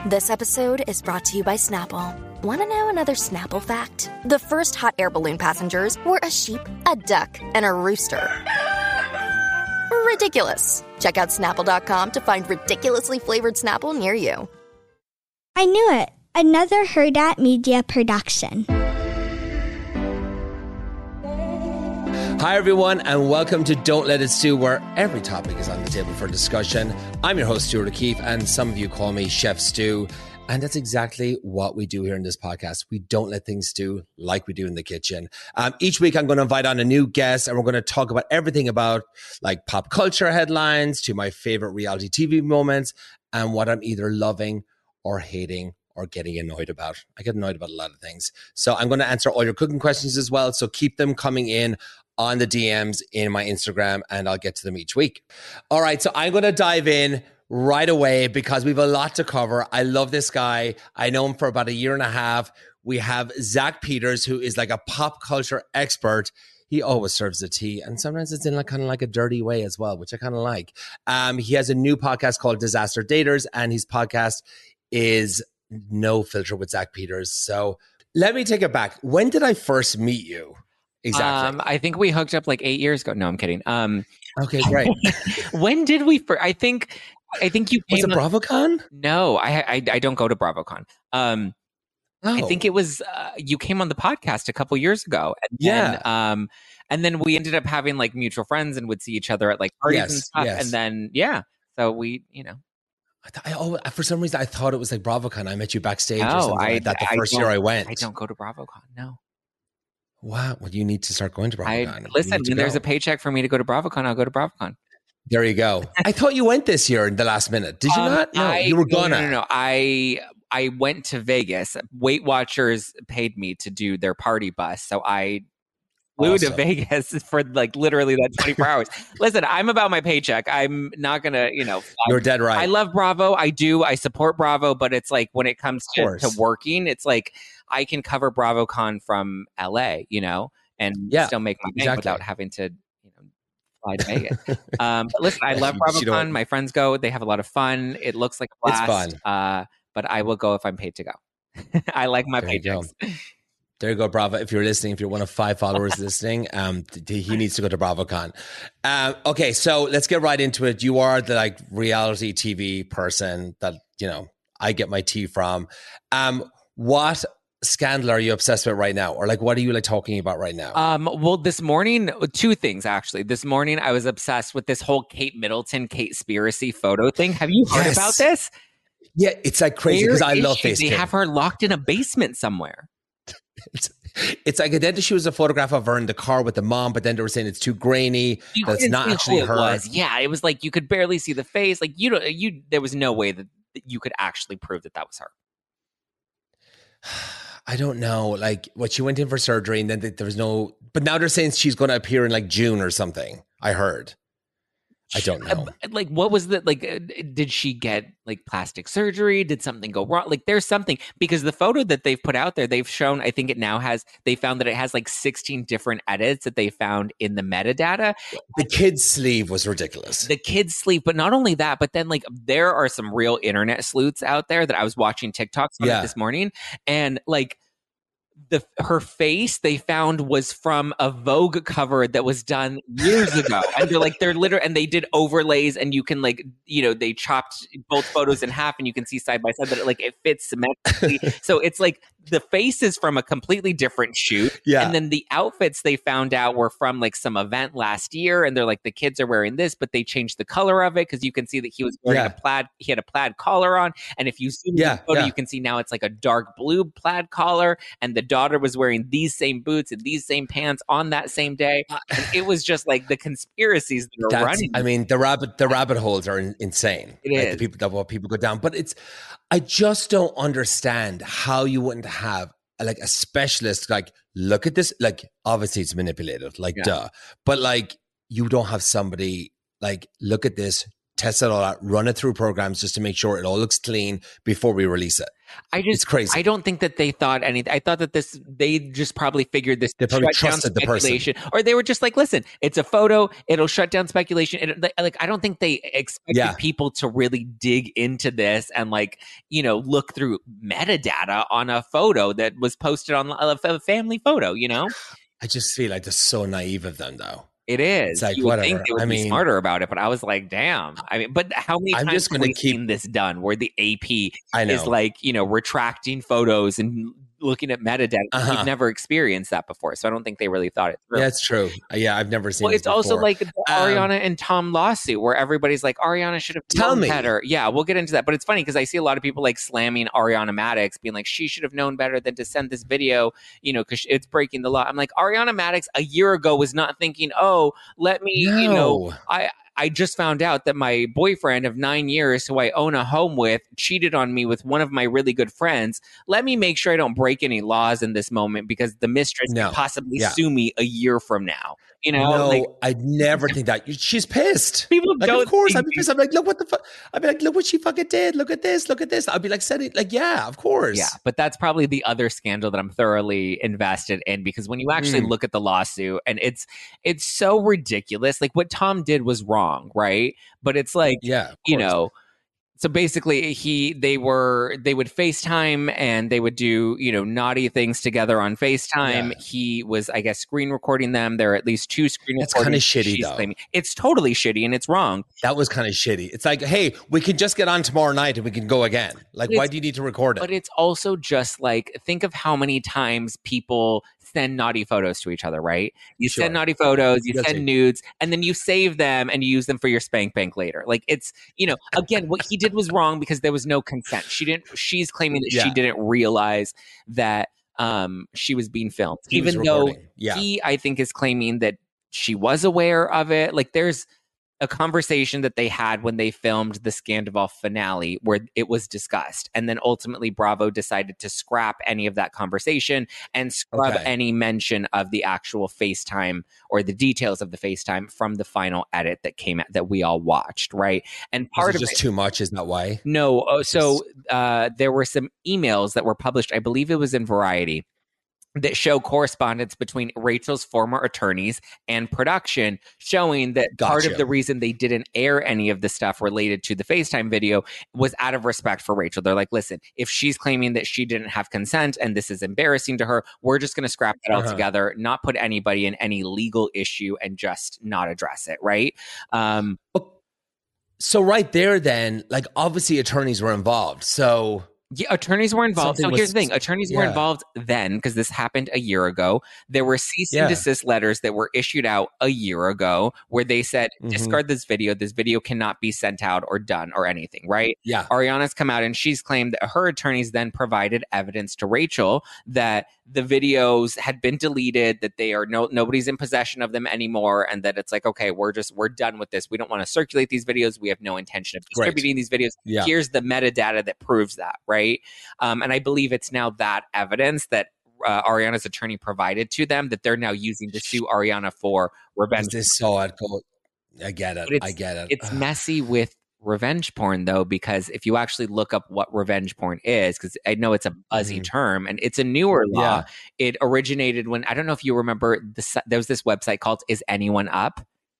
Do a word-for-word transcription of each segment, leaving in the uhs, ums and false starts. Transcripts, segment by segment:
This episode is brought to you by Snapple. Want to know another Snapple fact? The first hot air balloon passengers were a sheep, a duck, and a rooster. Ridiculous. Check out Snapple dot com to find ridiculously flavored Snapple near you. I knew it. Another Hurrdat Media production. Hi, everyone, and welcome to Don't Let It Stew, where every topic is on the table for discussion. I'm your host, Stuart O'Keefe, and some of you call me Chef Stew. And that's exactly what we do here in this podcast. We don't let things stew like we do in the kitchen. Um, each week, I'm going to invite on a new guest, and we're going to talk about everything about like pop culture headlines to my favorite reality T V moments and what I'm either loving or hating or getting annoyed about. I get annoyed about a lot of things. So I'm going to answer all your cooking questions as well. So keep them coming in on the D Ms in my Instagram, and I'll get to them each week. All right, so I'm going to dive in right away because we have a lot to cover. I love this guy. I know him for about a year and a half. We have Zack Peters, who is like a pop culture expert. He always serves the tea, and sometimes it's in like kind of like a dirty way as well, which I kind of like. Um, he has a new podcast called Disaster Daters, and his podcast is No Filter with Zack Peters. So let me take it back. When did I first meet you? Exactly. Um, I think we hooked up like eight years ago. No, I'm kidding. Um, okay, great. When did we? Fir- I think. I think you came. Was it BravoCon? No, I, I I don't go to BravoCon. Um, oh. I think it was uh, you came on the podcast a couple years ago. And yeah. Then, um, and then we ended up having like mutual friends and would see each other at like parties yes, and stuff. Yes. And then yeah, so we, you know. I th- I, oh, for some reason, I thought it was like BravoCon. I met you backstage no, or something I, like that the I first year I went. I don't go to BravoCon. No. Wow. Well, you need to start going to BravoCon. I, listen, when there's a paycheck for me to go to BravoCon, I'll go to BravoCon. There you go. I thought you went this year in the last minute. Did you um, not? No, I, you were gonna. No, no, no. I I went to Vegas. Weight Watchers paid me to do their party bus, so I flew awesome. to Vegas for like literally that twenty-four hours. Listen, I'm about my paycheck. I'm not gonna, you know. You're dead right. I love Bravo. I do. I support Bravo, but it's like when it comes to, to working, it's like I can cover BravoCon from L A, you know, and yeah, still make my bank exactly. without having to, you know, fly to Vegas. um, but listen, I love BravoCon. My friends go. They have a lot of fun. It looks like a blast. It's fun. Uh, but I will go if I'm paid to go. I like my there paychecks. You there you go, Bravo. If you're listening, if you're one of five followers listening, um, th- he needs to go to BravoCon. Um, okay, so let's get right into it. You are the like reality T V person that, you know, I get my tea from. Um, what scandal are you obsessed with right now? Or like, what are you like talking about right now? Um, well, this morning, two things actually. This morning, I was obsessed with this whole Kate Middleton, Kate-spiracy photo thing. Have you heard yes. about this? Yeah, it's like crazy because I love face. They Kate. have her locked in a basement somewhere. It's, it's like then she was a photograph of her in the car with the mom, but then they were saying it's too grainy. You that's not actually it her. Was. Yeah, it was like you could barely see the face. Like you don't. You there was no way that you could actually prove that that was her. I don't know. Like what she went in for surgery, and then there was no. But now they're saying she's going to appear in like June or something. I heard. I don't know. Like, what was the, like, uh, did she get like plastic surgery? Did something go wrong? Like, there's something, because the photo that they've put out there, they've shown, I think it now has, they found that it has like sixteen different edits that they found in the metadata. The kid's sleeve was ridiculous. The kid's sleeve, but not only that, but then like there are some real internet sleuths out there that I was watching TikToks on yeah. this morning, and like, the her face they found was from a Vogue cover that was done years ago, and they're like they're literally and they did overlays, and you can like you know they chopped both photos in half, and you can see side by side, but it, like it fits symmetrically. So it's like the face is from a completely different shoot, yeah. And then the outfits they found out were from like some event last year, and they're like the kids are wearing this, but they changed the color of it because you can see that he was wearing yeah. a plaid. He had a plaid collar on, and if you zoom yeah, in the photo, yeah. you can see now it's like a dark blue plaid collar, and the daughter was wearing these same boots and these same pants on that same day. And it was just like the conspiracies that are That's, running. I mean, the rabbit the rabbit holes are in, insane. It like is. The people that what people go down, but it's. I just don't understand how you wouldn't have like a specialist. Like, look at this. Like, obviously, it's manipulated. Like, yeah. duh. But like, you don't have somebody like look at this. Test it all out, run it through programs just to make sure it all looks clean before we release it. I just, it's crazy. I don't think that they thought anything. I thought that this, they just probably figured this they probably shut down trusted the person. speculation, or they were just like, listen, it's a photo, it'll shut down speculation. It, like, I don't think they expected Yeah. people to really dig into this and like, you know, look through metadata on a photo that was posted on a, a family photo, you know? I just feel like they're so naive of them, though. It is. It's like, you would whatever. think they would I be mean, smarter about it, but I was like, damn. I mean, but how many I'm times just have gonna we keep- seen this done where the A P I know. is like, you know, retracting photos and looking at metadata? Uh-huh. We've never experienced that before, so I don't think they really thought it through. Yeah, it's true. Yeah, I've never seen Well, this it's also before. like the Um, Ariana and Tom lawsuit where everybody's like, Ariana should have Tell known me. better. Yeah, we'll get into that. But it's funny because I see a lot of people like slamming Ariana Maddox, being like, she should have known better than to send this video, you know, because it's breaking the law. I'm like, Ariana Maddox a year ago was not thinking, oh, let me, you know, No. I. I just found out that my boyfriend of nine years, who I own a home with, cheated on me with one of my really good friends. Let me make sure I don't break any laws in this moment because the mistress No. could possibly Yeah. sue me a year from now. You know, no, like I'd never think that. She's pissed. people Like, don't. of course, I'd think- be pissed. I'm like, look what the fuck. I'd be like, look what she fucking did. Look at this. Look at this. I'd be like, said it. Like, yeah, of course. Yeah, but that's probably the other scandal that I'm thoroughly invested in because when you actually Mm. look at the lawsuit and it's it's so ridiculous. Like what Tom did was wrong, right? But it's like, Yeah. of you course. know, so basically he they were they would FaceTime and they would do, you know, naughty things together on FaceTime. Yeah. He was, I guess, screen recording them. There are at least two screen That's kinda recordings. shitty, she's though. claiming. It's totally shitty and it's wrong. That was kind of shitty. It's like, hey, we can just get on tomorrow night and we can go again. Like, But why it's- do you need to record it? But it's also just like, think of how many times people send naughty photos to each other, right? You Sure. send naughty photos, you Guilty. send nudes, and then you save them and you use them for your spank bank later. Like it's, you know, again, what he did was wrong because there was no consent. She didn't, she's claiming that she Yeah. didn't realize that um, she was being filmed. He was Even though recording. Yeah. he, I think, is claiming that she was aware of it. Like there's a conversation that they had when they filmed the Scandival finale where it was discussed. And then ultimately Bravo decided to scrap any of that conversation and scrub Okay. any mention of the actual FaceTime or the details of the FaceTime from the final edit that came out that we all watched, right? And Was part it of just it, too much? Is that why? no, uh, so uh, there were some emails that were published, I believe it was in Variety, that show correspondence between Rachel's former attorneys and production, showing that part of Gotcha. the reason they didn't air any of the stuff related to the FaceTime video was out of respect for Rachel. They're like, listen, if she's claiming that she didn't have consent and this is embarrassing to her, we're just going to scrap that Uh-huh. altogether, not put anybody in any legal issue and just not address it, right? Um, So right there, then, like obviously attorneys were involved. So Yeah, attorneys were involved. Something So here's was- the thing. Attorneys were yeah. involved then because this happened a year ago. There were cease Yeah. and desist letters that were issued out a year ago where they said, Mhm. discard this video. This video cannot be sent out or done or anything, right? yeah, Ariana's come out and she's claimed that her attorneys then provided evidence to Rachel that the videos had been deleted, that they are no nobody's in possession of them anymore, and that it's like, okay, we're just we're done with this. We don't want to circulate these videos. We have no intention of Right. distributing these videos. yeah. Here's the metadata that proves that, right? Um, and I believe it's now that evidence that uh, Ariana's attorney provided to them that they're now using to sue Ariana for revenge. They saw it go. I get it. But it's- I get it. It's Ugh. messy with revenge porn though, because if you actually look up what revenge porn is, because I know it's a buzzy Mhm. term and it's a newer law. Yeah. It originated when, I don't know if you remember, the, there was this website called Is Anyone Up?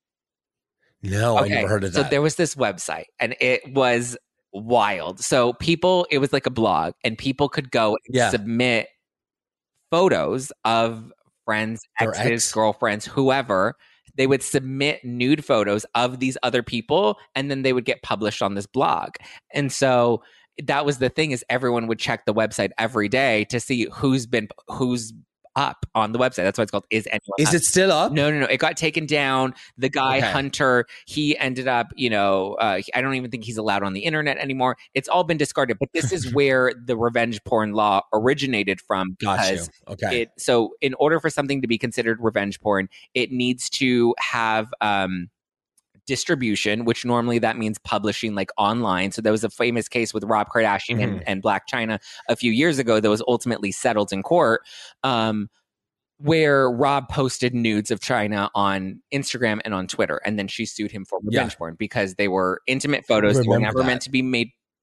No, I never heard of so that. there was this website and it was wild. So people, it was like a blog and people could go and Yeah. submit photos of friends, Their exes, ex? girlfriends, whoever. They would submit nude photos of these other people and then they would get published on this blog. And so that was the thing, is everyone would check the website every day to see who's been who's up on the website. That's why it's called Is Anyone Is Up? it still up? No, no, no. It got taken down. The guy, Okay. Hunter, he ended up, you know, uh, I don't even think he's allowed on the internet anymore. It's all been discarded. But this is where the revenge porn law originated from. Got you. Because Okay. it, so in order for something to be considered revenge porn, it needs to have um, distribution, which normally that means publishing like online. So there was a famous case with Rob Kardashian and, and Black China a few years ago that was ultimately settled in court, um, where Rob posted nudes of China on Instagram and on Twitter. And then she sued him for revenge Yeah. porn because they were intimate photos. They were Remember never that. meant to be made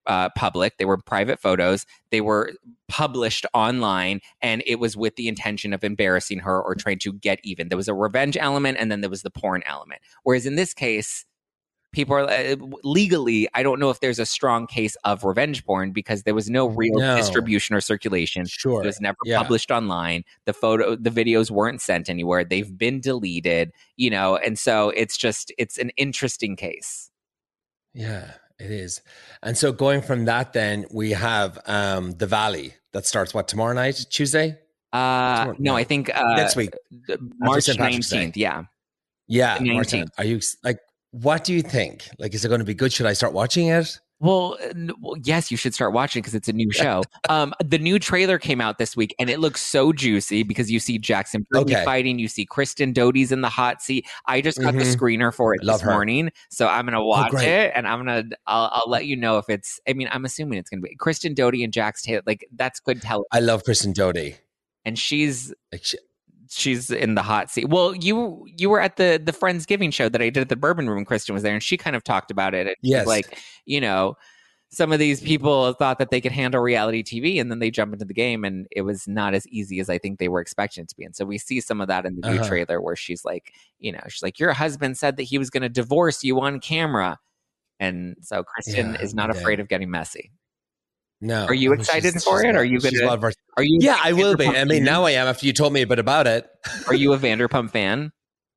uh, public. They were private photos. They were published online, and it was with the intention of embarrassing her or trying to get even. There was a revenge element, and then there was the porn element. Whereas in this case, people are uh, legally, I don't know if there's a strong case of revenge porn because there was no real No. distribution or circulation. Sure. It was never Yeah. published online. The photo, the videos weren't sent anywhere. They've been deleted, you know, and so it's just, it's an interesting case. Yeah, it is. And so going from that, then we have um, The Valley that starts what, tomorrow night, Tuesday? Uh, Tomorrow- no, no. I think uh, Next week. th- March Saint Patrick's Day. nineteenth. Yeah. Yeah, The March nineteenth. ninth. Are you like? What do you think? Like, is it going to be good? Should I start watching it? Well, n- well, yes, you should start watching because it's a new show. um, the new trailer came out this week, and it looks so juicy because you see Jackson Brittany Okay. fighting, you see Kristen Doty's in the hot seat. I just got the Mhm. screener for it Love this her. morning, so I'm gonna watch great. it, and I'm gonna I'll, I'll let you know if it's. I mean, I'm assuming it's gonna be Kristen Doty and Jax Taylor. Like that's good television, I love Kristen Doty. and she's Like, she, she's in the hot seat. Well, you you were at the the Friendsgiving show that I did at the Bourbon Room. Kristen was there, and she kind of talked about it. And she's Yes. like, you know, some of these people thought that they could handle reality T V, and then they jump into the game, and it was not as easy as I think they were expecting it to be. And so we see some of that in the new Uh-huh. trailer, where she's like, you know, she's like, your husband said that he was going to divorce you on camera, and so Kristen Yeah, is not yeah. afraid of getting messy. no. Are you I mean, excited she's- for she's it? well- Are you she's gonna- well versed. Are you? Yeah, I will be. Vanderpump I mean, fan? now I am. After you told me a bit about it, Are you a Vanderpump fan?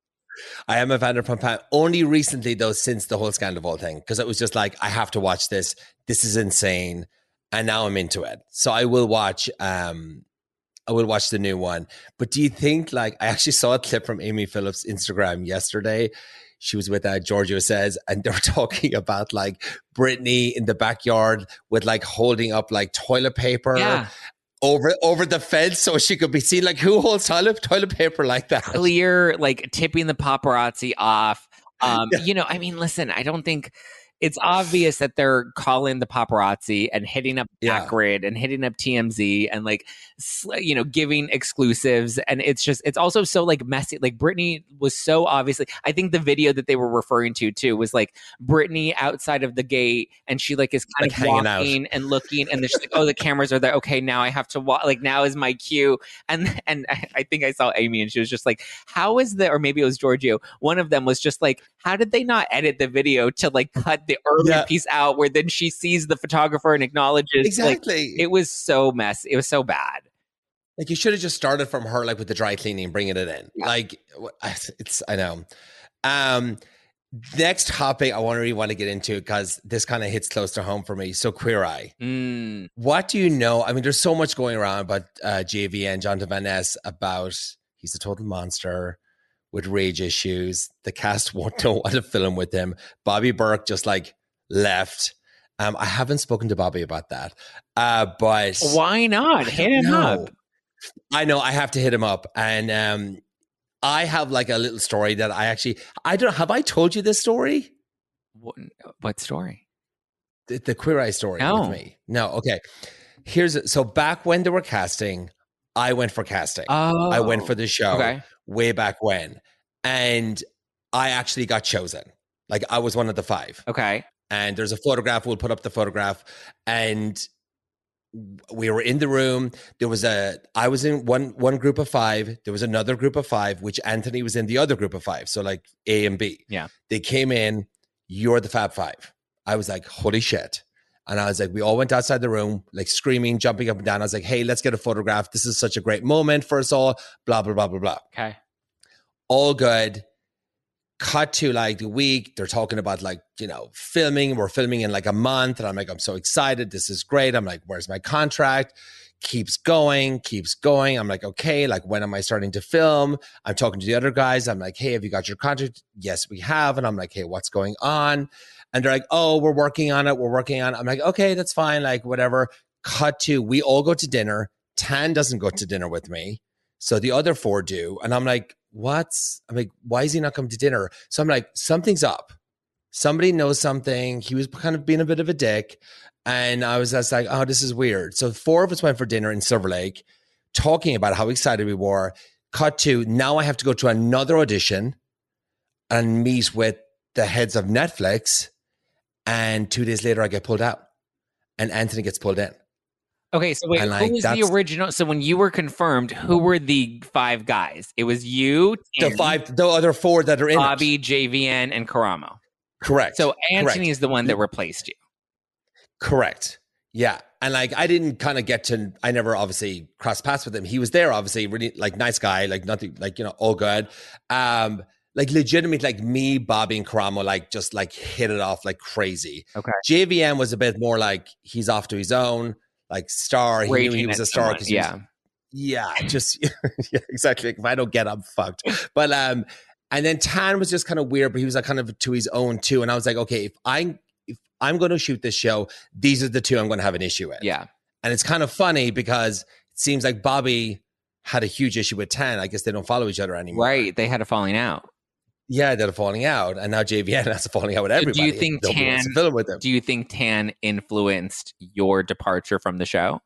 I am a Vanderpump fan. Only recently, though, since the whole Scandival thing, because it was just like I have to watch this. This is insane, and now I'm into it. So I will watch. Um, I will watch the new one. But do you think, like, I actually saw a clip from Amy Phillips' Instagram yesterday. She was with uh, Giorgio Says, and they were talking about like Britney in the backyard with like holding up like toilet paper Yeah. over over the fence so she could be seen. Like, who holds toilet toilet paper like that? Clear, like tipping the paparazzi off. Um, you know, I mean, listen, I don't think it's obvious that they're calling the paparazzi and hitting up Yeah. Backgrid and hitting up T M Z and like, sl- you know, giving exclusives. And it's just, it's also so like messy. Like Britney was so obviously, I think the video that they were referring to too was like Britney outside of the gate and she like is kind Like of hanging out. walking and looking and then she's like, oh, the cameras are there. Okay, now I have to walk. Like now is my cue. And and I, I think I saw Amy and she was just like, how is the, or maybe it was Giorgio. One of them was just like, how did they not edit the video to like cut the early Yeah. piece out where then she sees the photographer and acknowledges like, Exactly. it was so messy. It was so bad. Like, you should have just started from her, like with the dry cleaning, bringing it in. Yeah. Like, it's, I know. Um, next topic I want to really want to get into, because this kind of hits close to home for me. So, Queer Eye. Mm. What do you know? I mean, there's so much going around about uh, J V N, Jonathan Van Ness, about he's a total monster with rage issues. The cast won't know what to film with him. Bobby Burke just like left. Um, I haven't spoken to Bobby about that. Uh, but Why not? Hit him no. up. I know I have to hit him up. And um, I have like a little story that I actually, I don't, have I told you this story? What, what story? The, the Queer Eye story No. with me. No. Okay. Here's, so back when they were casting, I went for casting. Oh, I went for the show Okay. way back when. And I actually got chosen. Like, I was one of the five. Okay. And there's a photograph. We'll put up the photograph. And we were in the room. There was a, I was in one, one group of five. There was another group of five, which Anthony was in the other group of five. So like A and B. Yeah. They came in, you're the Fab Five. I was like, holy shit. And I was like, we all went outside the room, like screaming, jumping up and down. I was like, hey, let's get a photograph. This is such a great moment for us all. Blah, blah, blah, blah, blah. Okay. All good. Cut to like the week. They're talking about like, you know, filming. We're filming in like a month. And I'm like, I'm so excited. This is great. I'm like, where's my contract? Keeps going, keeps going. I'm like, okay, like when am I starting to film? I'm talking to the other guys. I'm like, hey, have you got your contract? Yes, we have. And I'm like, hey, what's going on? And they're like, oh, we're working on it. We're working on it. I'm like, okay, that's fine. Like whatever. Cut to, we all go to dinner. Tan doesn't go to dinner with me. So the other four do. And I'm like, what's, I'm like, why is he not coming to dinner? So I'm like, something's up. Somebody knows something. He was kind of being a bit of a dick. And I was just like, oh, this is weird. So four of us went for dinner in Silver Lake, talking about how excited we were. Cut to, now I have to go to another audition and meet with the heads of Netflix. And two days later, I get pulled out. and Anthony gets pulled in. Okay, so wait, And, like, who was that's- the original? So when you were confirmed, who were the five guys? It was you, The Tanny, five, the other four that are in Bobby, it. J V N, and Karamo. Correct. So Anthony Correct. is the one that replaced you. Correct. Yeah. And like, I didn't kind of get to, I never obviously crossed paths with him. He was there, obviously, really like nice guy, like nothing, like, you know, all good. Um, like legitimate, like me, Bobby and Karamo, like just like hit it off like crazy. Okay. J V M was a bit more like he's off to his own, like star. He Raging knew he was at a star someone, because yeah. was, yeah, just, yeah, exactly. Like, if I don't get, I'm fucked. But, um, and then Tan was just kind of weird, but he was like kind of to his own too. And I was like, okay, if I, if I'm going to shoot this show, these are the two I'm going to have an issue with. Yeah. And it's kind of funny because it seems like Bobby had a huge issue with Tan. I guess they don't follow each other anymore. Right. They had a falling out. Yeah, they're falling out. And now J V N has a falling out with everybody. Do you think Nobody Tan, wants to film with them. do you think Tan influenced your departure from the show?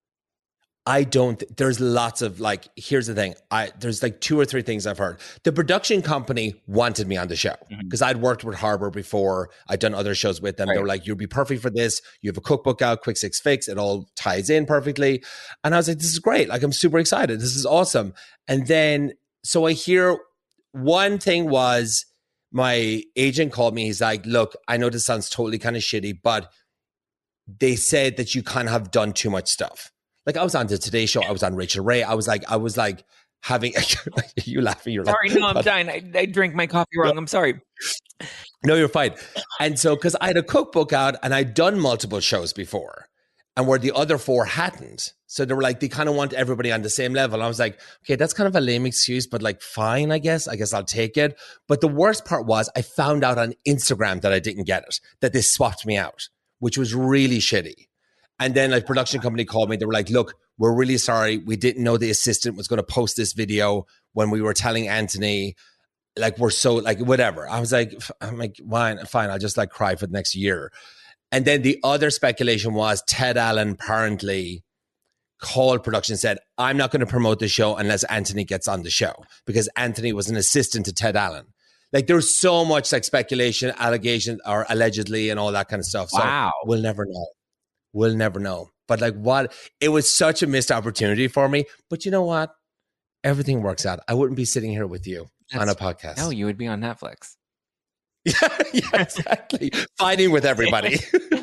I don't. Th- there's lots of like. Here's the thing. I there's like two or three things I've heard. The production company wanted me on the show because mm-hmm. I'd worked with Harbor before. I'd done other shows with them. Right. They were like, "You'd be perfect for this. You have a cookbook out, Quick Six Fix. It all ties in perfectly." And I was like, "This is great. Like, I'm super excited. This is awesome." And then so I hear one thing was my agent called me. He's like, "Look, I know this sounds totally kind of shitty, but they said that you kind of have done too much stuff." Like I was on the Today Show, I was on Rachel Ray. I was like, I was like having you laughing. You're sorry, like, no, I'm dying. I, I drank my coffee wrong. I'm sorry. No, you're fine. And so, because I had a cookbook out and I'd done multiple shows before, and where the other four hadn't, so they were like, they kind of want everybody on the same level. And I was like, okay, that's kind of a lame excuse, but like, fine, I guess. I guess I'll take it. But the worst part was, I found out on Instagram that I didn't get it, that they swapped me out, which was really shitty. And then like production company called me. They were like, look, we're really sorry. We didn't know the assistant was going to post this video when we were telling Anthony, like, we're so like, whatever. I was like, I'm like, fine, fine. I'll just like cry for the next year. And then the other speculation was Ted Allen apparently called production and said, I'm not going to promote the show unless Anthony gets on the show, because Anthony was an assistant to Ted Allen. Like there's so much like speculation, allegation, or allegedly and all that kind of stuff. So wow. We'll never know. We'll never know. But like what, it was such a missed opportunity for me. But you know what? Everything works out. I wouldn't be sitting here with you That's, on a podcast. No, you would be on Netflix. yeah, yeah, exactly. Fighting with everybody.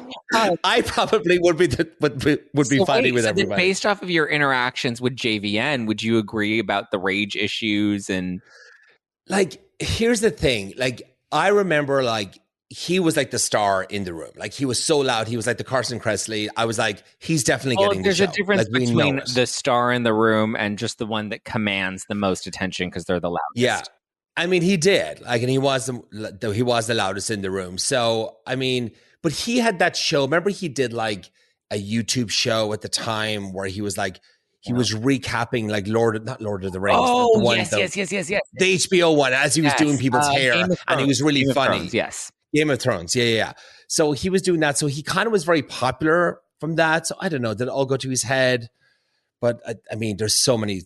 I probably would be the, would, would be so fighting wait, with so everybody. Based off of your interactions with J V N, would you agree about the rage issues? And like, here's the thing. Like, I remember like, he was like the star in the room. Like he was so loud. He was like the Carson Kressley. I was like, he's definitely well, getting there's the show. a difference like, between the star in the room and just the one that commands the most attention because they're the loudest. Yeah. I mean, he did. Like, and he was the, he was the loudest in the room. So, I mean, but he had that show. Remember he did like a YouTube show at the time where he was like, he was recapping like Lord, not Lord of the Rings. Oh, the one, yes, the, yes, yes, yes, yes. The H B O one as he was yes. doing people's uh, hair. And he was really Game funny. Thrones, yes. Game of Thrones. Yeah, yeah, yeah. So he was doing that. So he kind of was very popular from that. So I don't know. Did it all go to his head? But I, I mean, there's so many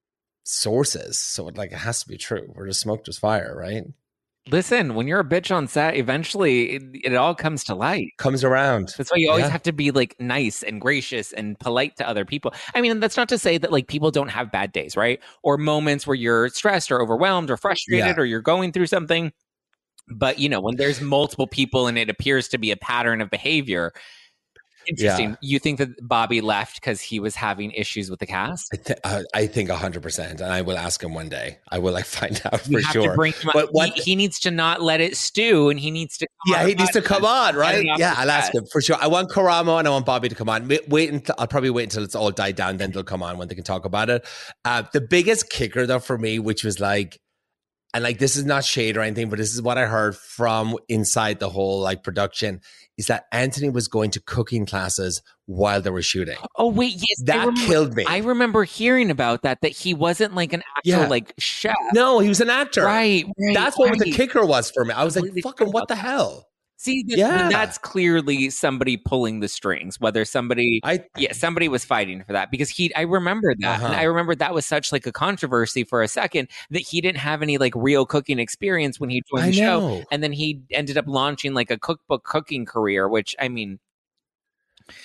sources. So it like, it has to be true. Where there's smoke, there's fire, right? Listen, when you're a bitch on set, eventually it, it all comes to light. Comes around. That's why you always yeah. have to be like nice and gracious and polite to other people. I mean, that's not to say that like people don't have bad days, right? Or moments where you're stressed or overwhelmed or frustrated yeah. or you're going through something. But, you know, when there's multiple people and it appears to be a pattern of behavior, interesting. Yeah. You think that Bobby left because he was having issues with the cast? I, th- uh, I think one hundred percent. And I will ask him one day. I will like find out for you have sure. To bring him but what, he, he needs to not let it stew and he needs to come Yeah, on he needs to come on, right? Yeah, I'll ask that. him for sure. I want Karamo and I want Bobby to come on. Wait, wait until, I'll probably wait until it's all died down. Then they'll come on when they can talk about it. Uh, the biggest kicker though for me, which was like, and like, this is not shade or anything, but this is what I heard from inside the whole like production, is that Anthony was going to cooking classes while they were shooting. Oh, wait, yes. That remember, killed me. I remember hearing about that, that he wasn't like an actual yeah. like chef. No, he was an actor. Right. right that's what right. the kicker was for me. I was Completely like, fucking what the hell? See, th- yeah. that's clearly somebody pulling the strings, whether somebody, I, yeah, somebody was fighting for that because he, I remember that. Uh-huh. And I remember that was such like a controversy for a second that he didn't have any like real cooking experience when he joined I the know. show. And then he ended up launching like a cookbook cooking career, which I mean,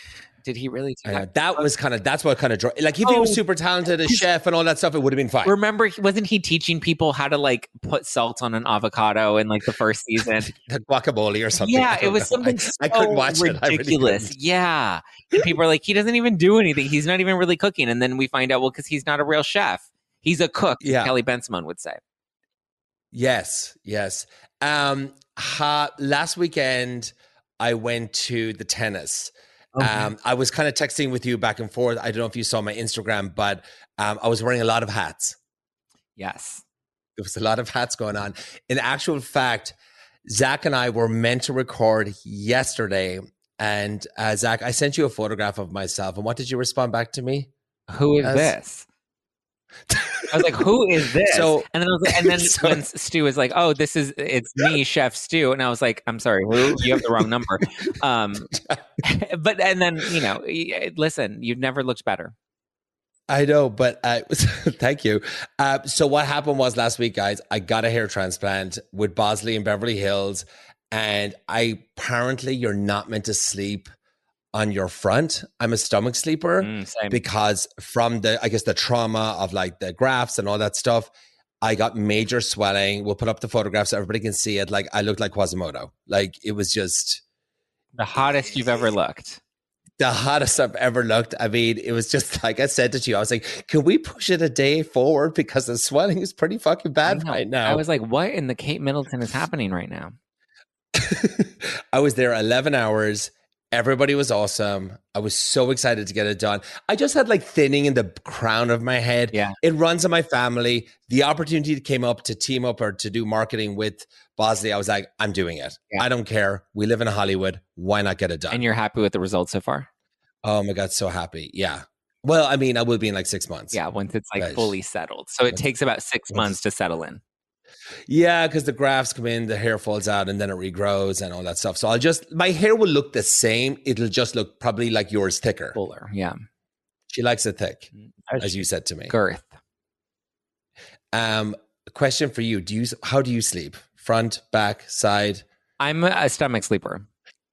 Did he really do I that? know. That was kind of, that's what kind of, dro- like if he Oh. was super talented, a chef and all that stuff, it would have been fine. Remember, wasn't he teaching people how to like put salt on an avocado in like the first season? The guacamole or something. Yeah, I it don't was know. something I, so I couldn't watch ridiculous. it. I really couldn't. Yeah. And people are like, he doesn't even do anything. He's not even really cooking. And then we find out, well, because he's not a real chef. He's a cook, Yeah. Kelly Ben-Simon would say. Yes, yes. Um, ha, last weekend, I went to the tennis. Okay. Um, I was kind of texting with you back and forth. I don't know if you saw my Instagram, but um, I was wearing a lot of hats. Yes. There was a lot of hats going on. In actual fact, Zach and I were meant to record yesterday. And uh, Zach, I sent you a photograph of myself. And what did you respond back to me? Who is As- this? I was like, who is this? So- and then I was like, and then so- when Stu was like, oh, this is, it's me, Chef Stu. And I was like, I'm sorry, who? You have the wrong number. Um, but, and then, you know, listen, you've never looked better. I know, but uh, thank you. Uh, so what happened was last week, guys, I got a hair transplant with Bosley in Beverly Hills. And I apparently you're not meant to sleep on your front. I'm a stomach sleeper Mm, same. because from the, I guess the trauma of like the grafts and all that stuff, I got major swelling. We'll put up the photographs so everybody can see it. Like I looked like Quasimodo. Like it was just The hottest you've ever looked. the hottest I've ever looked. I mean, it was just like I said to you, I was like, can we push it a day forward? Because the swelling is pretty fucking bad right now. I was like, what in the Kate Middleton is happening right now? I was there eleven hours. Everybody was awesome. I was so excited to get it done. I just had like thinning in the crown of my head. Yeah. It runs in my family. The opportunity came up to team up or to do marketing with Bosley. I was like, I'm doing it. Yeah. I don't care. We live in Hollywood. Why not get it done? And you're happy with the results so far? Oh my God, so happy. Yeah. Well, I mean, I will be in like six months. Yeah, once it's like Right. fully settled. So it Once- takes about six once- months to settle in. Yeah, because the grafts come in, the hair falls out, and then it regrows and all that stuff. So I'll just, my hair will look the same. It'll just look probably like yours thicker. Fuller, yeah. She likes it thick, as you said to me. Girth. Um, question for you: Do you how do you sleep? Front, back, side? I'm a stomach sleeper.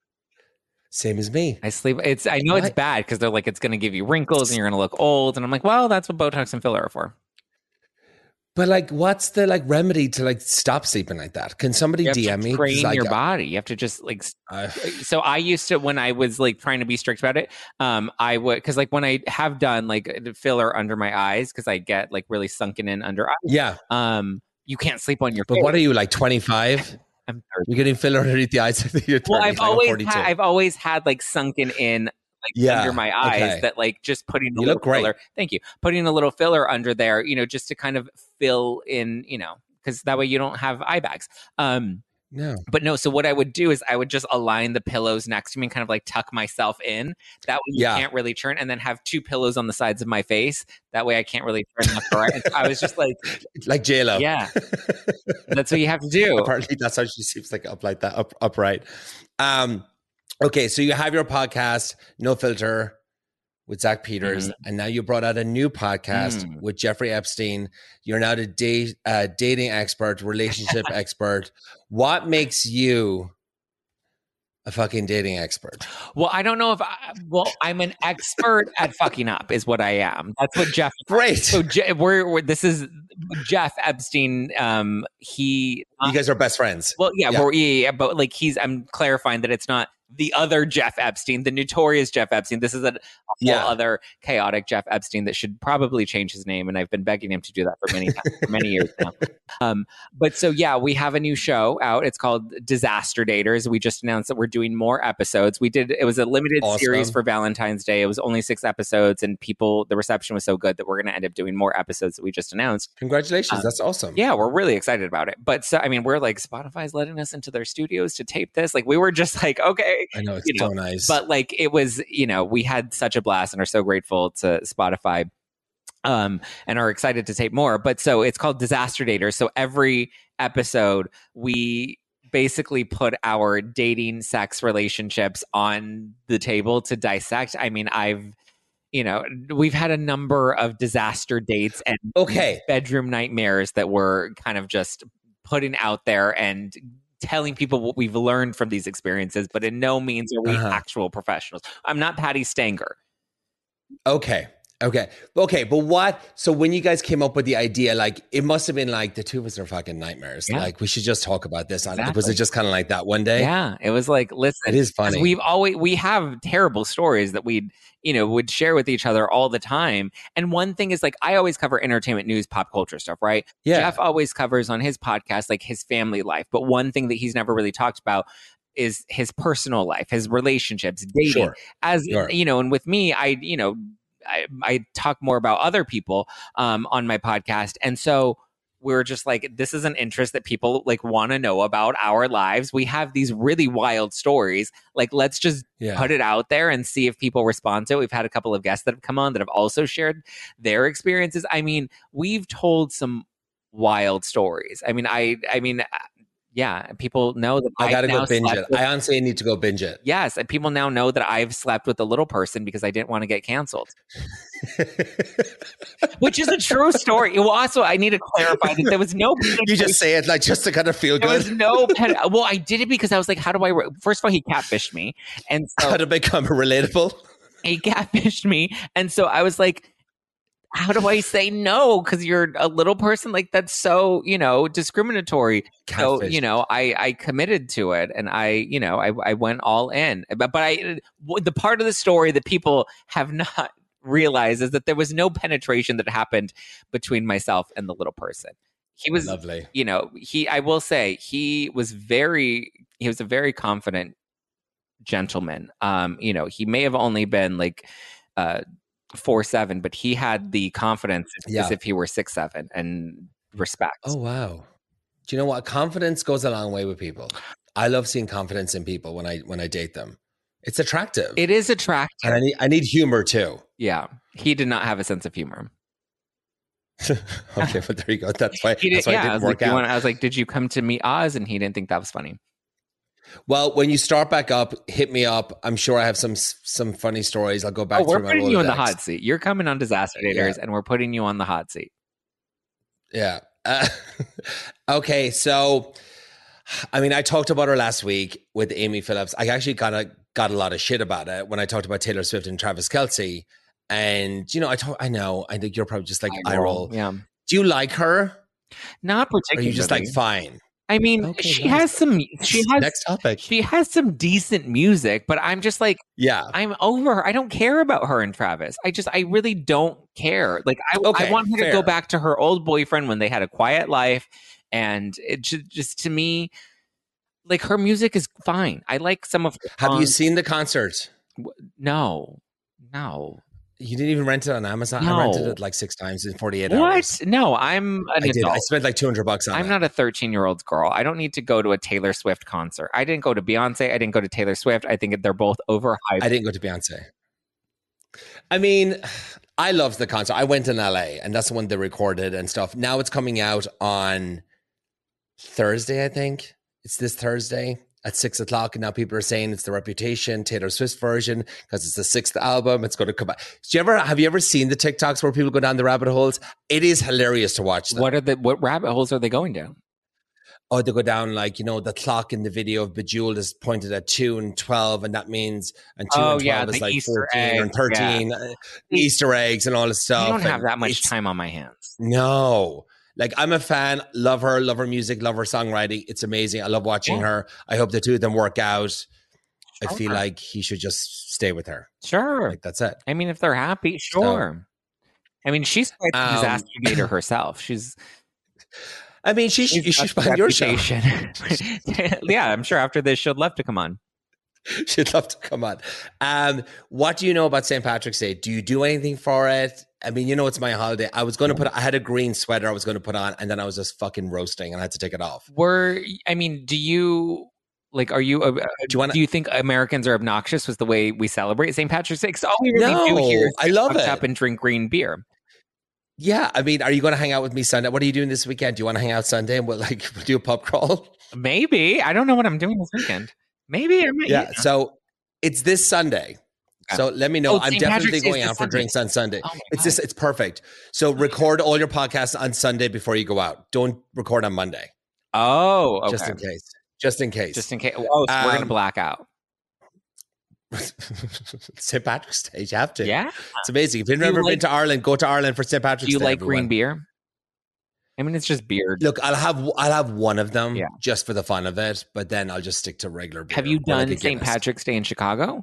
Same as me. I sleep. It's. I know it's What? bad because they're like it's going to give you wrinkles and you're going to look old. And I'm like, well, that's what Botox and filler are for. But like, what's the like remedy to like stop sleeping like that? Can somebody You have D M to me? 'Cause, train like, your body. You have to just like. s- uh, So I used to when I was like trying to be strict about it. Um, I would because like when I have done like the filler under my eyes because I get like really sunken in under eyes. yeah, Um, you can't sleep on your. but face. what are you like? Twenty five? I'm thirty. You're getting filler underneath the eyes. You're thirty. Well, I've like, I'm always forty-two. had, I've always had like sunken in like Yeah, under my eyes okay. that like just putting a You little look great. filler. Thank you. Putting a little filler under there, you know, just to kind of fill in, you know, because that way you don't have eye bags. Um, No. but no, so what I would do is I would just align the pillows next to me and kind of like tuck myself in. That way you Yeah. can't really turn, and then have two pillows on the sides of my face. That way I can't really turn left or right. And so I was just like, Like J Lo. yeah, that's what you have to do. Apparently, that's how she sleeps, like up like that, up upright. Um, okay, so you have your podcast, No Filter, with Zach Peters, and now you brought out a new podcast Mm. with Jeffrey Epstein. You're now the date uh, dating expert, relationship expert. What makes you a fucking dating expert? Well, I don't know if I, well, I'm an expert at fucking up, is what I am. That's what Jeff. Great. So Je- we're, we're this is Jeff Epstein. Um, he. You guys are best friends. Well, yeah, Yeah. We're, yeah, yeah, but like he's. I'm clarifying that it's not the other Jeff Epstein, the notorious Jeff Epstein. This is a, a whole Yeah. other chaotic Jeff Epstein that should probably change his name, and I've been begging him to do that for many for many years now. Um, but so yeah, we have a new show out. It's called Disaster Daters. We just announced that we're doing more episodes. We did. It was a limited Awesome. series for Valentine's Day. It was only six episodes, and people, the reception was so good that we're going to end up doing more episodes that we just announced. Congratulations. Um, That's awesome. Yeah, we're really excited about it. But so, I mean, we're like, Spotify's letting us into their studios to tape this. Like, we were just like, okay. I know. It's You know, so nice. But like, it was, you know, we had such a blast and are so grateful to Spotify um, and are excited to tape more. But so it's called Disaster Daters. So every episode, we basically put our dating, sex, relationships on the table to dissect. I mean, I've, you know, we've had a number of disaster dates and Okay. bedroom nightmares that we're kind of just putting out there and telling people what we've learned from these experiences, but in no means are we uh-huh. actual professionals. I'm not Patty Stanger. Okay. Okay. Okay. But what, so when you guys came up with the idea, like it must have been like the two of us are fucking nightmares. Yeah. Like we should just talk about this. Exactly. Was it just kind of like that one day? Yeah. It was like, listen, it is funny. We've always, we have terrible stories that we'd, you know, would share with each other all the time. And one thing is like, I always cover entertainment news, pop culture stuff, right? Yeah. Jeff always covers on his podcast, like his family life. But one thing that he's never really talked about is his personal life, his relationships, dating. Sure. As sure. you know, and with me, I, you know, I, I talk more about other people um, on my podcast. And so we're just like, this is an interest that people like want to know about our lives. We have these really wild stories. Like, let's just yeah. put it out there and see if people respond to it. We've had a couple of guests that have come on that have also shared their experiences. I mean, we've told some wild stories. I mean, I, I mean, yeah, people know that I got to go binge it. With, I honestly need to go binge it. Yes, and people now know that I've slept with a little person because I didn't want to get canceled. Which is a true story. Well, also, I need to clarify that there was no... You just say it like just to kind of feel there good. Was no pen- well, I did it because I was like, how do I... Re-? First of all, he catfished me. And so... How to become relatable? He catfished me. And so I was like... How do I say no? Because you're a little person. Like that's so, you know, discriminatory. Catfish. So, you know, I, I committed to it and I, you know, I, I went all in. But, but I, the part of the story that people have not realized is that there was no penetration that happened between myself and the little person. He was lovely. You know, he, I will say he was very, he was a very confident gentleman. Um, you know, he may have only been like, uh, four seven, but he had the confidence yeah. as if he were six seven and respect. Oh wow! Do you know what? Confidence goes a long way with people. I love seeing confidence in people when I when I date them. It's attractive. It is attractive, and I need I need humor too. Yeah, he did not have a sense of humor. Okay, but there you go. That's why. He did, that's why yeah, it didn't I was work like, out. Want, I was like, "Did you come to meet Oz?" And he didn't think that was funny. Well, when you start back up, hit me up. I'm sure I have some some funny stories. I'll go back. Oh, we're through my putting you Rolodex. on the hot seat. You're coming on Disaster Daters, yeah. and we're putting you on the hot seat. Yeah. Uh, okay. So, I mean, I talked about her last week with Amy Phillips. I actually got a got a lot of shit about it when I talked about Taylor Swift and Travis Kelce. And you know, I talk, I know. I think you're probably just like eye roll. Yeah. Do you like her? Not particularly. Or are you just like fine? I mean, okay, she nice. has some. She has next topic. She has some decent music, but I'm just like, yeah, I'm over her. I don't care about her and Travis. I just, I really don't care. Like, I, okay, I want her fair. to go back to her old boyfriend when they had a quiet life, and it just, just to me, like her music is fine. I like some of. Her have songs. you seen the concert? No, no. You didn't even rent it on Amazon? No. I rented it like six times in forty-eight what? hours. What? No, I'm an I did. adult. I spent like two hundred bucks on I'm it. I'm not a thirteen-year-old girl. I don't need to go to a Taylor Swift concert. I didn't go to Beyonce. I didn't go to Taylor Swift. I think they're both overhyped. I didn't go to Beyonce. I mean, I loved the concert. I went in L A and that's the one they recorded and stuff. Now it's coming out on Thursday, I think. It's this Thursday. At six o'clock, and now people are saying it's the Reputation, Taylor Swift's version, because it's the sixth album. It's going to come back. Do you ever have you ever seen the TikToks where people go down the rabbit holes? It is hilarious to watch them. What are the what rabbit holes are they going down? Oh, they go down like, you know, the clock in the video of Bejeweled is pointed at two and twelve, and that means and two oh, and twelve yeah, is like Easter fourteen eggs, and thirteen. Yeah. Easter eggs and all this stuff. I don't have and that much time on my hands. No. Like, I'm a fan, love her, love her music, love her songwriting. It's amazing. I love watching yeah. her. I hope the two of them work out. Sure. I feel like he should just stay with her. Sure. Like, that's it. I mean, if they're happy, sure. So, I mean, she's quite the um, disaster meter herself. She's... I mean, she, she's you should find your show. Yeah, I'm sure after this, she'll love to come on. She'd love to come on. Um, what do you know about Saint Patrick's Day? Do you do anything for it? I mean, you know, it's my holiday. I was going to put, I had a green sweater I was going to put on, and then I was just fucking roasting and I had to take it off. Were, I mean, do you, like, are you, uh, do, you wanna, do you think Americans are obnoxious with the way we celebrate Saint Patrick's Day? Because all we really no, do here is I love it. up and drink green beer. Yeah, I mean, are you going to hang out with me Sunday? What are you doing this weekend? Do you want to hang out Sunday and we'll like we'll do a pub crawl? Maybe. I don't know what I'm doing this weekend. Maybe. I might, yeah, yeah. So it's this Sunday. Okay. So let me know. Oh, I'm Saint definitely going out for Sunday. drinks on Sunday. Oh it's just, it's perfect. So record all your podcasts on Sunday before you go out. Don't record on Monday. Oh, okay. Just in case. just in case. Just in case. Oh, so um, we're going to black out. Saint Patrick's Day, you have to. Yeah. It's amazing. If you've never like, been to Ireland, go to Ireland for Saint Patrick's Day. Do you Day, like everyone. green beer? I mean, it's just beer. Look, I'll have I'll have one of them yeah. just for the fun of it, but then I'll just stick to regular beer. Have you done like Saint Patrick's Day in Chicago?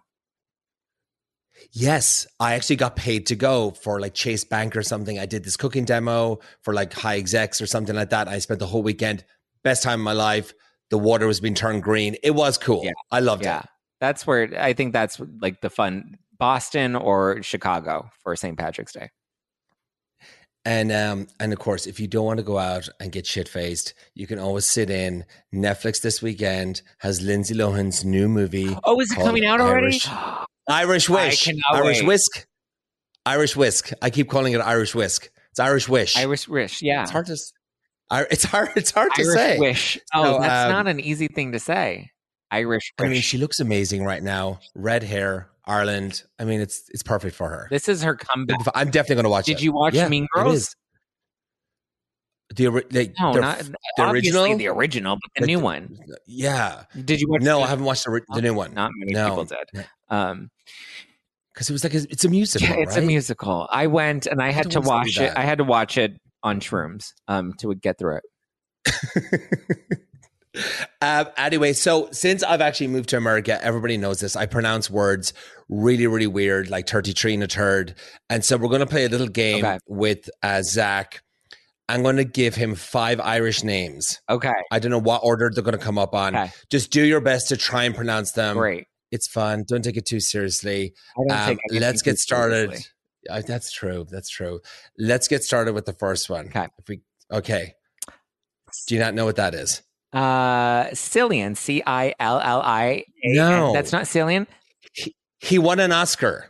Yes, I actually got paid to go for like Chase Bank or something. I did this cooking demo for like high execs or something like that. I spent the whole weekend. Best time of my life. The water was being turned green. It was cool. Yeah. I loved yeah. it. That's where I think that's like the fun. Boston or Chicago for Saint Patrick's Day. And um, and of course, if you don't want to go out and get shit faced, you can always sit in. Netflix this weekend has Lindsay Lohan's new movie. Oh, is it coming out already? Irish, Irish Wish. Irish wait. Whisk. Irish Whisk. I keep calling it Irish Whisk. It's Irish Wish. Irish Wish. Yeah. It's hard to. It's hard. It's hard Irish to say. Wish. Oh, so, that's um, not an easy thing to say. Irish Wish. I mean, she looks amazing right now. Red hair. Ireland. I mean, it's it's perfect for her. This is her comeback. I'm definitely going to watch Did it. Did you watch yeah, Mean Girls? The like, no, not the obviously original, the original, but the like new the, one. Yeah. Did you watch? No, the, I haven't watched the, the new one. Not many no. people did. Um, because it was like a, it's a musical. Yeah, it's right? a musical. I went and I had to watch it. I had to watch it on shrooms um, to get through it. Uh, anyway, so since I've actually moved to America, everybody knows this. I pronounce words really, really weird, like thirty-three and a third. And so we're going to play a little game okay. with uh, Zach. I'm going to give him five Irish names. Okay. I don't know what order they're going to come up on. Okay. Just do your best to try and pronounce them. Great. It's fun. Don't take it too seriously. I don't um, take let's get started. Seriously. Uh, that's true. That's true. Let's get started with the first one. Okay. If we, okay. Do you not know what that is? Uh, Cillian, C I L L I A N. No. That's not Cillian? He, he won an Oscar.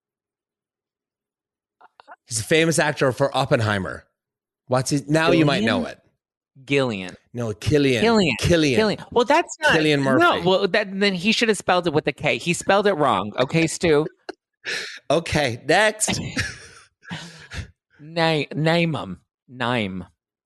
He's a famous actor for Oppenheimer. What's his? Now Gillian? You might know it. Gillian. No, Killian. Killian. Killian. Killian. Well, that's not. Cillian Murphy. No, well, that, then he should have spelled it with a K. He spelled it wrong. Okay, Stu? Okay, next. Name, name him. Name.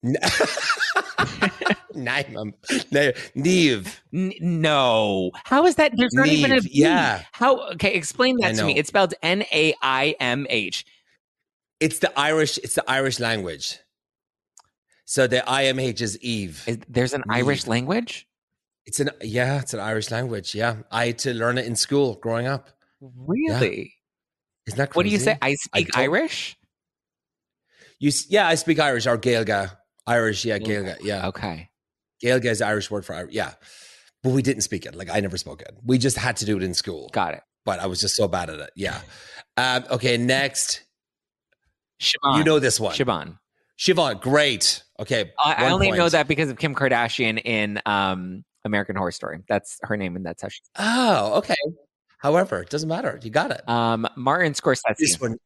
Name. Neve. N- no. How is that? There's not Neve, even a B. Yeah. How? Okay, explain that to me. It's spelled N A I M H. It's the Irish. It's the Irish language. So the I M H is Eve. Is, there's an Neve. Irish language? It's an yeah. It's an Irish language. Yeah, I had to learn it in school growing up. Really? Yeah. Isn't that crazy? What do you say? I speak I Irish. You yeah, I speak Irish or Gaelga. Irish, yeah, Gaelga, yeah. Okay. Gaelga is the Irish word for Irish, yeah. But we didn't speak it. Like, I never spoke it. We just had to do it in school. Got it. But I was just so bad at it, yeah. Um, okay, next. Siobhan. You know this one. Siobhan. Siobhan, great. Okay, I, I only point. know that because of Kim Kardashian in um, American Horror Story. That's her name, and that's how she... Oh, okay. However, it doesn't matter. You got it. Um, Martin Scorsese. This one.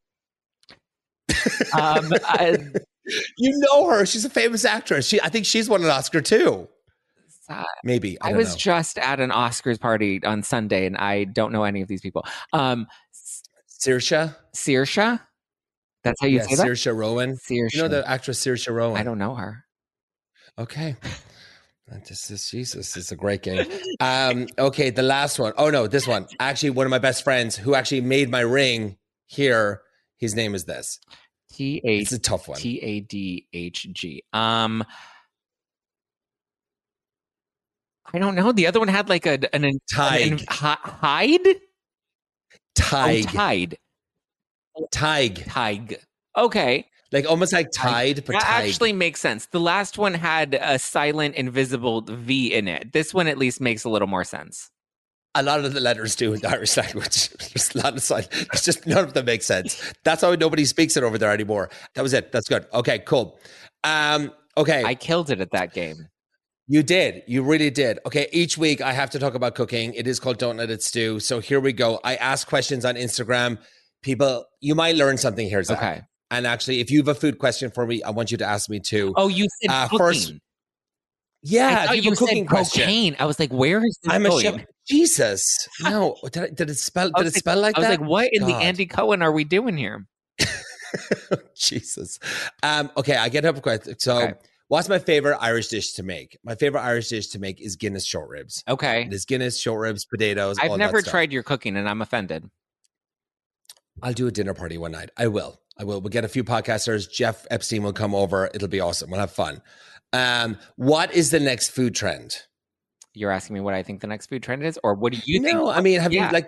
um, I, you know her. She's a famous actress. She, I think she's won an Oscar too. Uh, Maybe. I, I don't was know. just at an Oscars party on Sunday, and I don't know any of these people. Um, Saoirse? Saoirse? That's how you yeah, say that? Saoirse Rowan. Saoirse. You know the actress Saoirse Rowan? I don't know her. Okay. This is Jesus. It's a great game. Um, okay, the last one. Oh no, this one. Actually, one of my best friends who actually made my ring here. His name is this. T A. It's a tough one. T A D H G. Um, I don't know. The other one had like a an, an, Tig. an hide. Tig. Oh, tide. Tig. Tig. Okay. Like almost like Tide, but that Tig. actually makes sense. The last one had a silent, invisible V in it. This one at least makes a little more sense. A lot of the letters do in the Irish language. There's a lot of silent. It's just none of them make sense. That's how nobody speaks it over there anymore. That was it. That's good. Okay, cool. Um, okay. I killed it at that game. You did. You really did. Okay, each week I have to talk about cooking. It is called Don't Let It Stew. So here we go. I ask questions on Instagram. People, you might learn something here, Zach. Okay. And actually, if you have a food question for me, I want you to ask me too. Oh, you said uh, cooking. First, yeah, I thought you, you a cooking said question. Cocaine. I was like, where is this I'm going? a chef. Jesus. No. Did, I, did it spell Did it spell like, like that? I was that? like, what in God. the Andy Cohen are we doing here? Jesus. Um, okay, I get up quick. So okay. What's my favorite Irish dish to make? My favorite Irish dish to make is Guinness short ribs. Okay. It is Guinness short ribs, potatoes. I've all never that stuff. tried your cooking and I'm offended. I'll do a dinner party one night. I will. I will. We'll get a few podcasters. Jeff Epstein will come over. It'll be awesome. We'll have fun. Um, what is the next food trend? You're asking me what I think the next food trend is, or what do you no, think? No, I mean, have yeah. you like,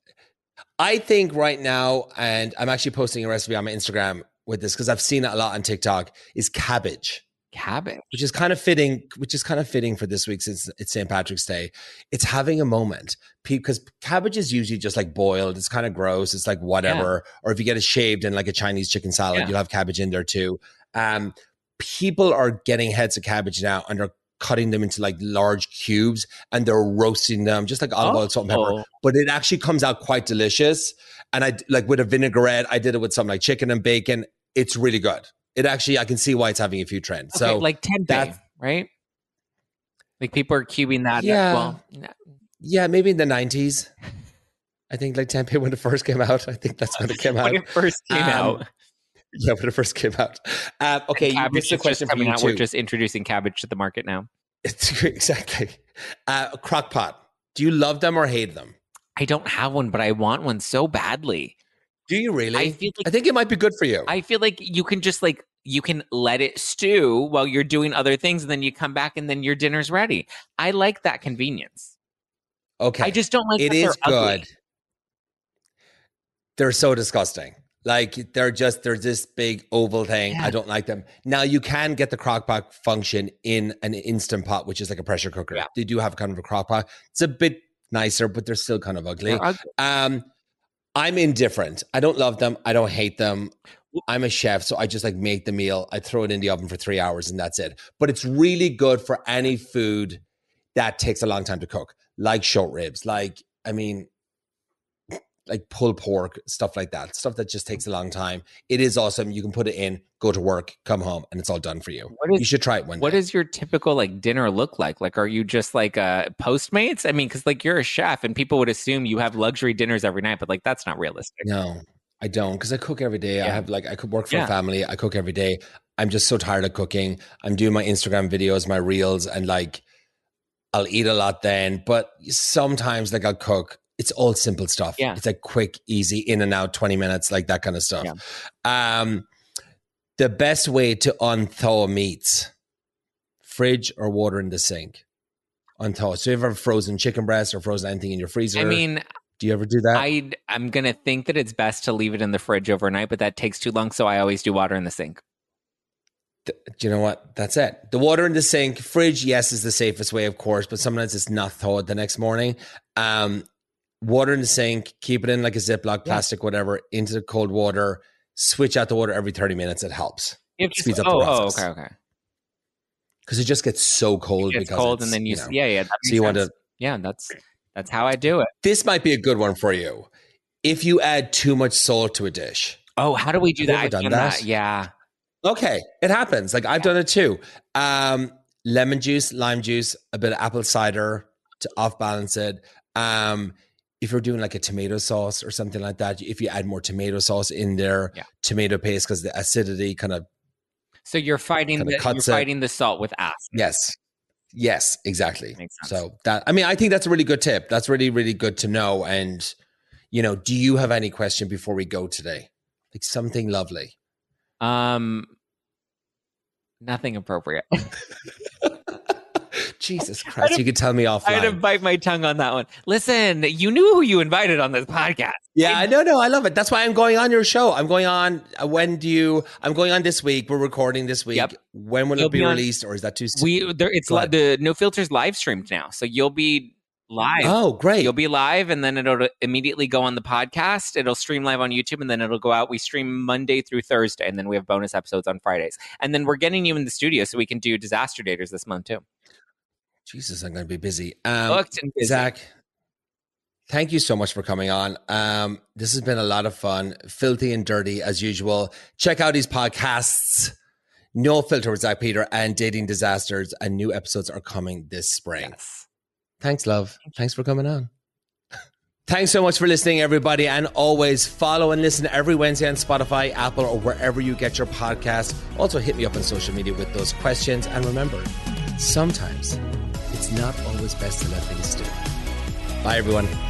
I think right now, and I'm actually posting a recipe on my Instagram with this because I've seen it a lot on TikTok, is cabbage. Cabbage. Which is kind of fitting, which is kind of fitting for this week since it's Saint Patrick's Day. It's having a moment because cabbage is usually just like boiled. It's kind of gross. It's like whatever. Yeah. Or if you get it shaved in like a Chinese chicken salad, yeah. you'll have cabbage in there too. Um, people are getting heads of cabbage now and they're cutting them into like large cubes and they're roasting them just like olive oh. oil, salt and pepper. But it actually comes out quite delicious. And I like with a vinaigrette, I did it with some like chicken and bacon. It's really good. It actually, I can see why it's having a few trends. Okay, so like tempeh, right? Like people are cubing that. Yeah. Well, no. Yeah, maybe in the nineties. I think like tempeh when it first came out. I think that's when it came out. When it first came um, out. Yeah, when it first came out. Um, okay, this is a question for you out. too. We're just introducing cabbage to the market now. It's exactly. Uh, crock pot. Do you love them or hate them? I don't have one, but I want one so badly. Do you really? I feel like, I think it might be good for you. I feel like you can just like, you can let it stew while you're doing other things and then you come back and then your dinner's ready. I like that convenience. Okay. I just don't like it that is they're good. Ugly. They're so disgusting. Like they're just, they're this big oval thing. Yeah. I don't like them. Now you can get the crock pot function in an Instant Pot, which is like a pressure cooker. Yeah. They do have kind of a crock pot. It's a bit nicer, but they're still kind of ugly. ugly. Um, I'm indifferent. I don't love them. I don't hate them. I'm a chef, so I just like make the meal. I throw it in the oven for three hours and that's it. But it's really good for any food that takes a long time to cook, like short ribs, like, I mean, like pulled pork, stuff like that, stuff that just takes a long time. It is awesome. You can put it in, go to work, come home, and it's all done for you. What is, you should try it one what day. What does your typical like dinner look like? Like, are you just like uh, Postmates? I mean, because like you're a chef and people would assume you have luxury dinners every night, but like that's not realistic. No, I don't, because I cook every day. Yeah. I have like, I could work for yeah. a family. I cook every day. I'm just so tired of cooking. I'm doing my Instagram videos, my reels, and like I'll eat a lot then. But sometimes like I'll cook. It's all simple stuff. Yeah. It's like quick, easy, in and out, twenty minutes, like that kind of stuff. Yeah. Um, the best way to unthaw meats, fridge or water in the sink. Unthaw. So you ever frozen chicken breast or frozen anything in your freezer? I mean, do you ever do that? I, I'm going to think that it's best to leave it in the fridge overnight, but that takes too long. So I always do water in the sink. Do you know what? That's it. The water in the sink. Fridge, yes, is the safest way, of course, but sometimes it's not thawed the next morning. Um, Water in the sink, keep it in like a Ziploc, plastic, yeah. whatever, into the cold water. Switch out the water every thirty minutes. It helps. It just, speeds up oh, the process. Oh, okay, okay. Because it just gets so cold. It gets because cold, and then you, you know, yeah, yeah. So you sense. want to, yeah, that's that's how I do it. This might be a good one for you. If you add too much salt to a dish. Oh, how do we do Have that? You ever I've done, done that? that. Yeah. Okay, it happens. Like I've yeah. done it too. Um, lemon juice, lime juice, a bit of apple cider to off balance it. Um. If you're doing like a tomato sauce or something like that, if you add more tomato sauce in there, yeah. tomato paste, because the acidity kind of. So you're fighting the you're fighting the salt with acid. Yes, yes, exactly. Makes sense. So that I mean, I think that's a really good tip. That's really, really good to know. And you know, do you have any question before we go today? Like something lovely. Um, nothing appropriate. Jesus Christ, to, you could tell me offline. I had to bite my tongue on that one. Listen, you knew who you invited on this podcast. Yeah, I know, no, I love it. That's why I'm going on your show. I'm going on, uh, when do you, I'm going on this week. We're recording this week. Yep. When will you'll it be, be on, released, or is that too soon? We, there, it's li- the No Filters live streamed now. So you'll be live. Oh, great. You'll be live, and then it'll immediately go on the podcast. It'll stream live on YouTube, and then it'll go out. We stream Monday through Thursday, and then we have bonus episodes on Fridays. And then we're getting you in the studio so we can do Disaster Daters this month too. Jesus, I'm going to be busy. Um, Booked and busy. Zach, thank you so much for coming on. Um, this has been a lot of fun. Filthy and dirty as usual. Check out these podcasts. No Filter with Zach Peter and Dating Disasters. And new episodes are coming this spring. Yes. Thanks, love. Thanks for coming on. Thanks so much for listening, everybody. And always follow and listen every Wednesday on Spotify, Apple, or wherever you get your podcast. Also, hit me up on social media with those questions. And remember, sometimes it's not always best to let things stew. Bye, everyone.